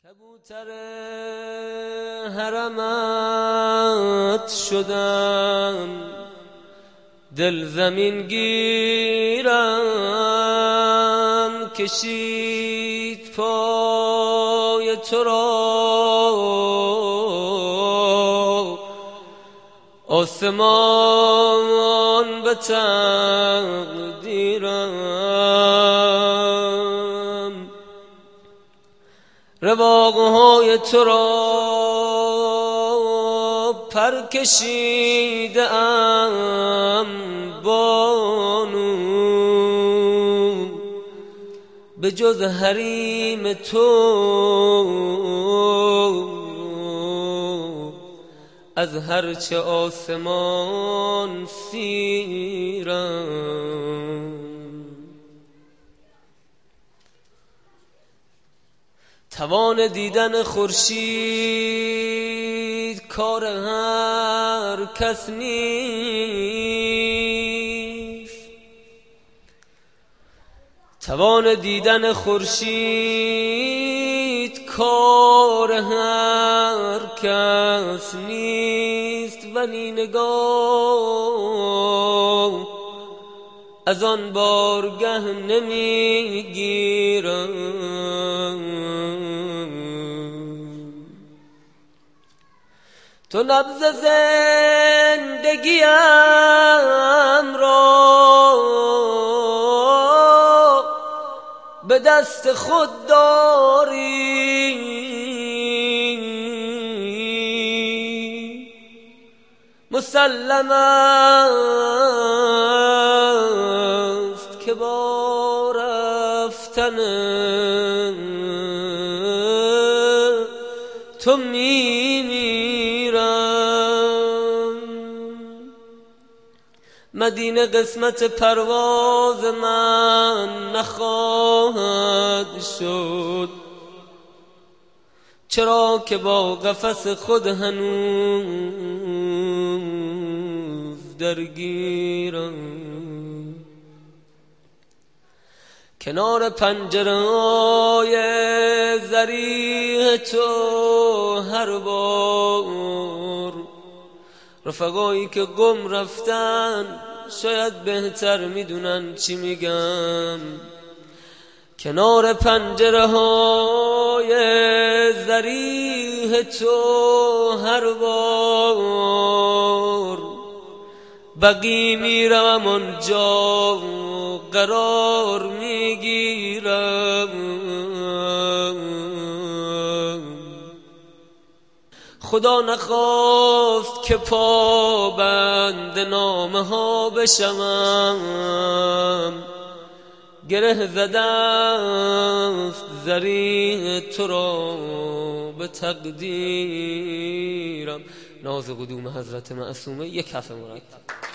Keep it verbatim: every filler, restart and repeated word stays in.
کبوتر حرمت شدم، دل زمین گیرم کشید پای تو را، آسمان به تقدیرم، رواقهای تو را پر کشیده ام بانو، به جز حریم تو از هرچه آسمان سیرم. توان دیدن خورشید کار هر کس نیست، توان دیدن خورشید کار هر کس نیست، ولی نگاه از آن بارگه نمیگیرم. تو نبض زندگیم را به دست خود داری، مسلم است که با رفتن تو میمیرم. مدینه قسمت پرواز من نخواهد شد، چرا که با قفس خود هنوز درگیرم. کنار پنجره‌های ضریح تو هر بار رفقایی که گم رفتن شاید بهتر میدونن چی میگم. کنار پنجره‌های ضریح تو هر بار بقی میرم، آنجا قرار میگیرم. خدا نخواست که پابند نامه ها بشوم، گره زده است ضریح تو را به تقدیرم. ناز قدوم حضرت معصومه یک کف مرتب.